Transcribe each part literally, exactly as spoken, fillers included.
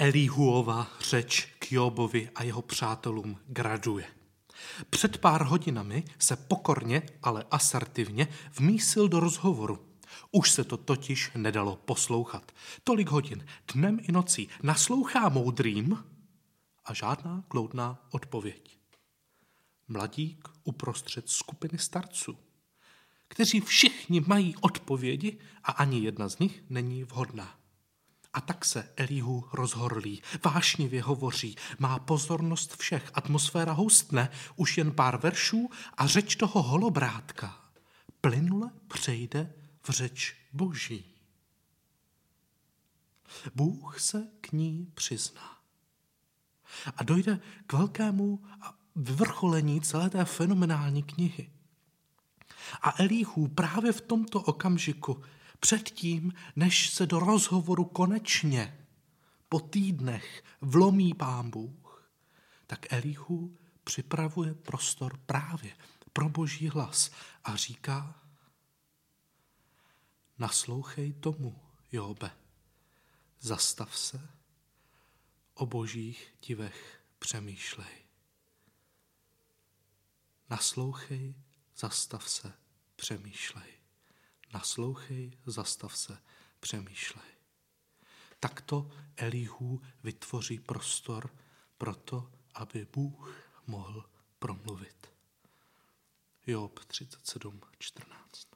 Elihuova řeč k Jobovi a jeho přátelům graduje. Před pár hodinami se pokorně, ale asertivně vmísil do rozhovoru. Už se to totiž nedalo poslouchat. Tolik hodin, dnem i nocí, naslouchá moudrým a žádná kloudná odpověď. Mladík uprostřed skupiny starců, kteří všichni mají odpovědi a ani jedna z nich není vhodná. A tak se Elihu rozhorlí, vášnivě hovoří, má pozornost všech, atmosféra hustne, už jen pár veršů a řeč toho holobrátka plynule přejde v řeč Boží. Bůh se k ní přizná. A dojde k velkému vyvrcholení celé té fenomenální knihy. A Elihu právě v tomto okamžiku, předtím, než se do rozhovoru konečně po týdnech vlomí Pán Bůh, tak Elihu připravuje prostor právě pro Boží hlas a říká: naslouchej tomu, Jobe, zastav se, o Božích divech přemýšlej. Naslouchej, zastav se, přemýšlej. Naslouchej, zastav se, přemýšlej. Takto Elihu vytvoří prostor pro to, aby Bůh mohl promluvit. Job třicet sedm čtrnáct.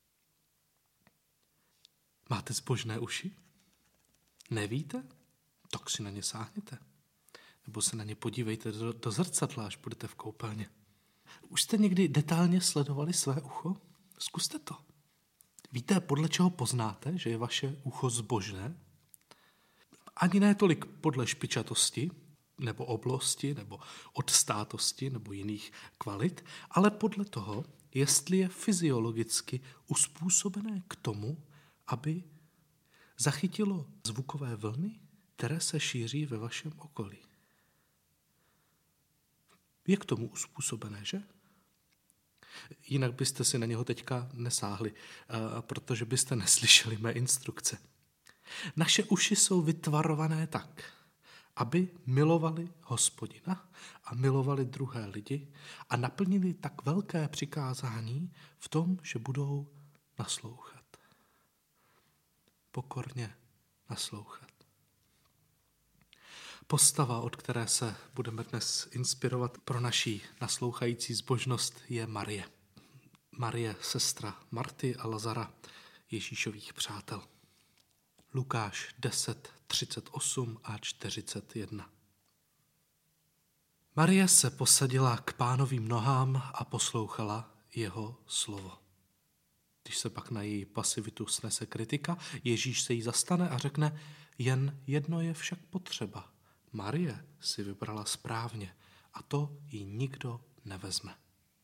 Máte zbožné uši? Nevíte? Tak si na ně sáhněte. Nebo se na ně podívejte do, do zrcadla, až budete v koupelně. Už jste někdy detailně sledovali své ucho? Zkuste to. Víte, podle čeho poznáte, že je vaše ucho zbožné? Ani ne tolik podle špičatosti, nebo oblosti, nebo odstátosti, nebo jiných kvalit, ale podle toho, jestli je fyziologicky uspůsobené k tomu, aby zachytilo zvukové vlny, které se šíří ve vašem okolí. Je k tomu uspůsobené, že? Jinak byste si na něho teďka nesáhli, protože byste neslyšeli mé instrukce. Naše uši jsou vytvarované tak, aby milovali Hospodina a milovali druhé lidi a naplnili tak velké přikázání v tom, že budou naslouchat. Pokorně naslouchat. Postava, od které se budeme dnes inspirovat pro naší naslouchající zbožnost, je Marie. Marie, sestra Marty a Lazara, Ježíšových přátel. Lukáš deset třicet osm a čtyřicet jedna. Marie se posadila k Pánovým nohám a poslouchala jeho slovo. Když se pak na její pasivitu snese kritika, Ježíš se jí zastane a řekne: jen jedno je však potřeba. Marie si vybrala správně a to jí nikdo nevezme.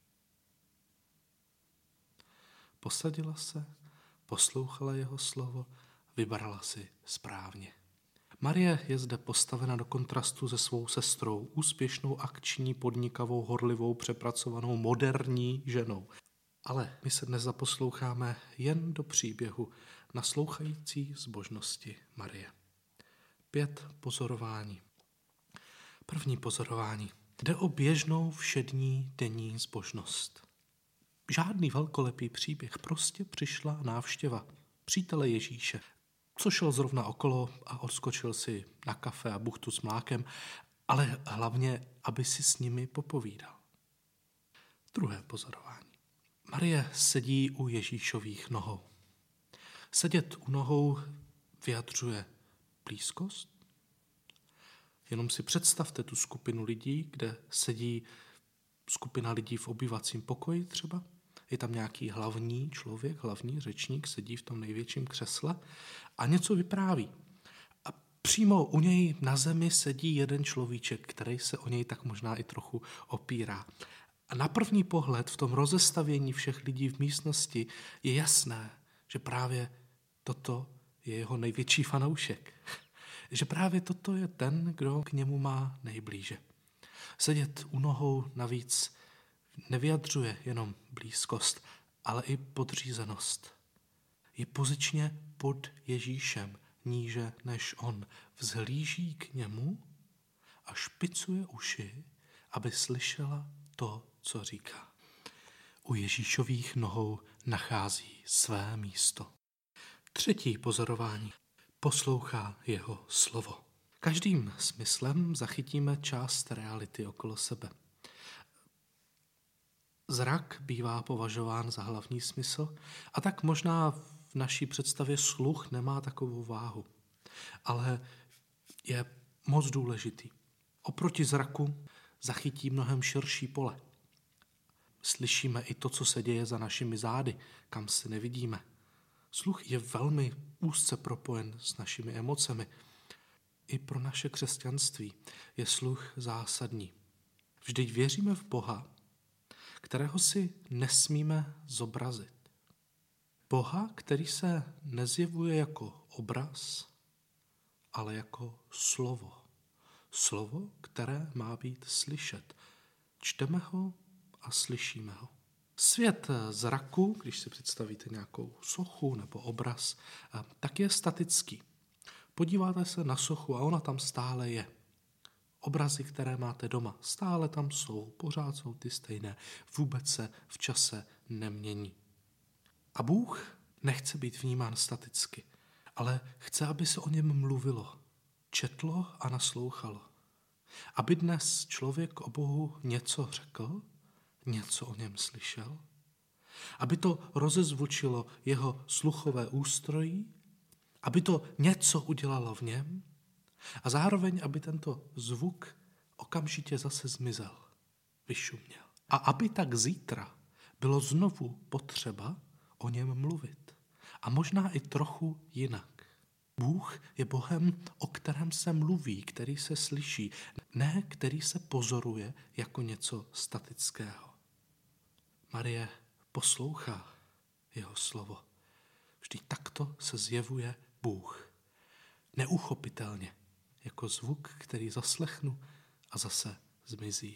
Posadila se, poslouchala jeho slovo, vybrala si správně. Marie je zde postavena do kontrastu se svou sestrou, úspěšnou, akční, podnikavou, horlivou, přepracovanou, moderní ženou. Ale my se dnes zaposloucháme jen do příběhu naslouchající zbožnosti Marie. Pět pozorování. První pozorování. Jde o běžnou všední denní zbožnost. Žádný velkolepý příběh, prostě přišla návštěva přítele Ježíše, co šel zrovna okolo a odskočil si na kafe a buchtu s mlákem, ale hlavně, aby si s nimi popovídal. Druhé pozorování. Marie sedí u Ježíšových nohou. Sedět u nohou vyjadřuje blízkost. Jenom si představte tu skupinu lidí, kde sedí skupina lidí v obývacím pokoji třeba. Je tam nějaký hlavní člověk, hlavní řečník, sedí v tom největším křesle a něco vypráví. A přímo u něj na zemi sedí jeden človíček, který se o něj tak možná i trochu opírá. A na první pohled v tom rozestavění všech lidí v místnosti je jasné, že právě toto je jeho největší fanoušek. Že právě toto je ten, kdo k němu má nejblíže. Sedět u nohou navíc nevyjadřuje jenom blízkost, ale i podřízenost. Je pozičně pod Ježíšem, níže než on, vzhlíží k němu a špicuje uši, aby slyšela to, co říká. U Ježíšových nohou nachází své místo. Třetí pozorování. Poslouchá jeho slovo. Každým smyslem zachytíme část reality okolo sebe. Zrak bývá považován za hlavní smysl a tak možná v naší představě sluch nemá takovou váhu, ale je moc důležitý. Oproti zraku zachytí mnohem širší pole. Slyšíme i to, co se děje za našimi zády, kam se nevidíme. Sluch je velmi úzce propojen s našimi emocemi. I pro naše křesťanství je sluch zásadní. Vždyť věříme v Boha, kterého si nesmíme zobrazit. Boha, který se nezjevuje jako obraz, ale jako slovo. Slovo, které má být slyšet. Čteme ho a slyšíme ho. Svět zraku, když si představíte nějakou sochu nebo obraz, tak je statický. Podíváte se na sochu a ona tam stále je. Obrazy, které máte doma, stále tam jsou, pořád jsou ty stejné, vůbec se v čase nemění. A Bůh nechce být vnímán staticky, ale chce, aby se o něm mluvilo, četlo a naslouchalo. Aby dnes člověk o Bohu něco řekl, něco o něm slyšel, aby to rozezvučilo jeho sluchové ústrojí, aby to něco udělalo v něm a zároveň, aby tento zvuk okamžitě zase zmizel, vyšuměl. A aby tak zítra bylo znovu potřeba o něm mluvit. A možná i trochu jinak. Bůh je Bohem, o kterém se mluví, který se slyší, ne který se pozoruje jako něco statického. Marie poslouchá jeho slovo. Vždyť takto se zjevuje Bůh. Neuchopitelně, jako zvuk, který zaslechnu a zase zmizí.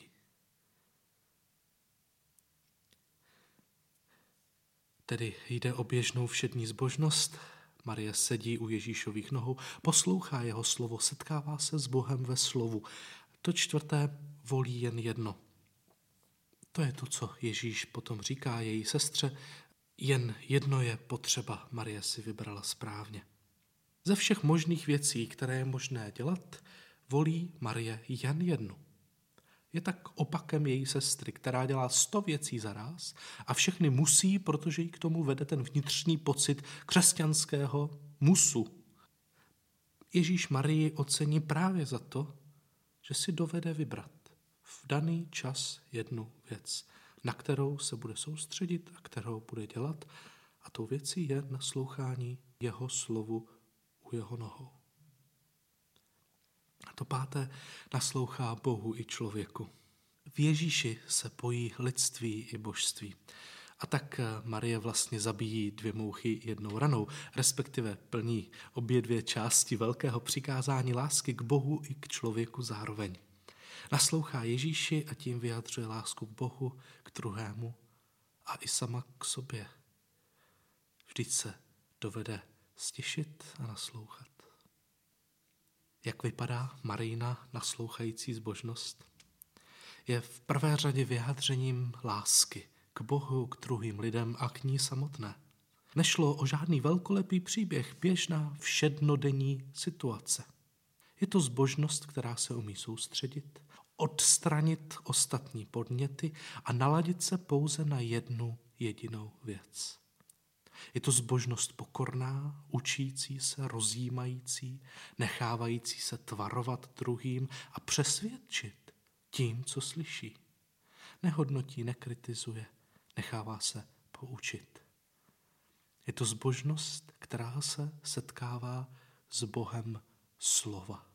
Tedy jde o běžnou všední zbožnost. Marie sedí u Ježíšových nohou, poslouchá jeho slovo, setkává se s Bohem ve slovu. To čtvrté volí jen jedno. To je to, co Ježíš potom říká její sestře. Jen jedno je potřeba, Marie si vybrala správně. Ze všech možných věcí, které je možné dělat, volí Marie jen jednu. Je tak opakem její sestry, která dělá sto věcí zaráz a všechny musí, protože jí k tomu vede ten vnitřní pocit křesťanského musu. Ježíš Marii ocení právě za to, že si dovede vybrat v daný čas jednu věc, na kterou se bude soustředit a kterou bude dělat, a tou věcí je naslouchání jeho slovu u jeho nohou. A to páté naslouchá Bohu i člověku. V Ježíši se pojí lidství i božství. A tak Marie vlastně zabíjí dvě mouchy jednou ranou, respektive plní obě dvě části velkého přikázání lásky k Bohu i k člověku zároveň. Naslouchá Ježíši a tím vyjadřuje lásku k Bohu, k druhému a i sama k sobě. Vždyť se dovede stišit a naslouchat. Jak vypadá Marijina naslouchající zbožnost? Je v prvé řadě vyjádřením lásky k Bohu, k druhým lidem a k ní samotné. Nešlo o žádný velkolepý příběh, běžná všednodenní situace. Je to zbožnost, která se umí soustředit, odstranit ostatní podněty a naladit se pouze na jednu jedinou věc. Je to zbožnost pokorná, učící se, rozjímající, nechávající se tvarovat druhým a přesvědčit tím, co slyší. Nehodnotí, nekritizuje, nechává se poučit. Je to zbožnost, která se setkává s Bohem slova.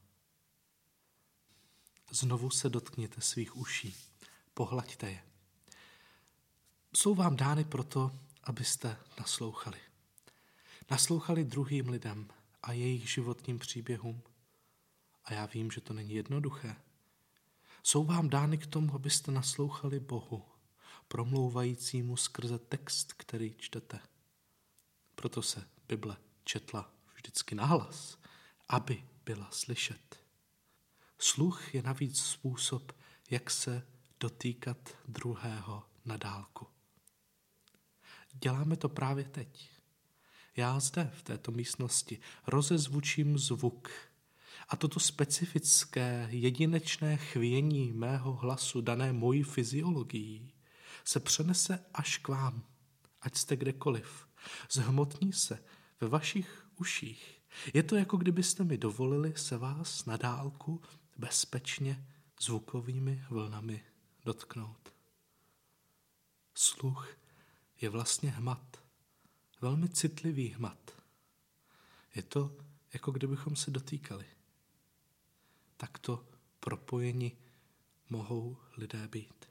Znovu se dotkněte svých uší, pohlaďte je. Jsou vám dány proto, abyste naslouchali. Naslouchali druhým lidem a jejich životním příběhům. A já vím, že to není jednoduché. Jsou vám dány k tomu, abyste naslouchali Bohu, promlouvajícímu skrze text, který čtete. Proto se Bible četla vždycky nahlas, aby byla slyšet. Sluch je navíc způsob, jak se dotýkat druhého na dálku. Děláme to právě teď. Já zde v této místnosti rozezvučím zvuk a toto specifické jedinečné chvění mého hlasu dané mojí fyziologií se přenese až k vám, ať jste kdekoliv. Zhmotní se ve vašich uších. Je to, jako kdybyste mi dovolili se vás na dálku bezpečně zvukovými vlnami dotknout. Sluch je vlastně hmat, velmi citlivý hmat. Je to, jako kdybychom se dotýkali. Takto propojeni mohou lidé být.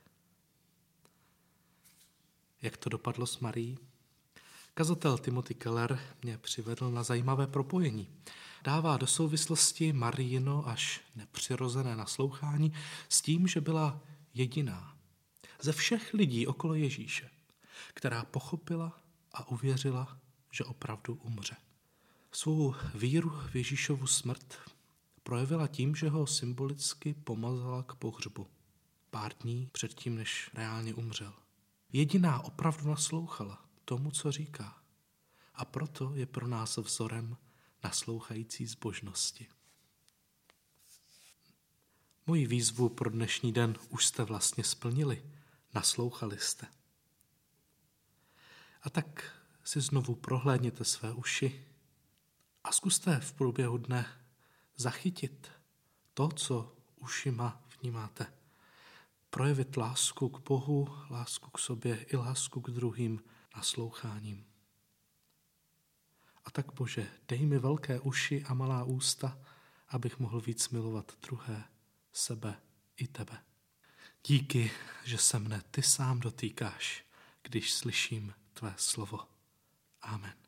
Jak to dopadlo s Marií? Kazatel Timothy Keller mě přivedl na zajímavé propojení. Dává do souvislosti Mariino až nepřirozené naslouchání s tím, že byla jediná ze všech lidí okolo Ježíše, která pochopila a uvěřila, že opravdu umře. Svou víru v Ježíšovu smrt projevila tím, že ho symbolicky pomazala k pohřbu pár dní předtím, než reálně umřel. Jediná opravdu naslouchala tomu, co říká, a proto je pro nás vzorem naslouchající zbožnosti. Moji výzvu pro dnešní den už jste vlastně splnili, naslouchali jste. A tak si znovu prohlédněte své uši a zkuste v průběhu dne zachytit to, co ušima vnímáte. Projevit lásku k Bohu, lásku k sobě i lásku k druhým nasloucháním. A tak, Bože, dej mi velké uši a malá ústa, abych mohl víc milovat druhé, sebe i tebe. Díky, že se mne ty sám dotýkáš, když slyším tvé slovo. Amen.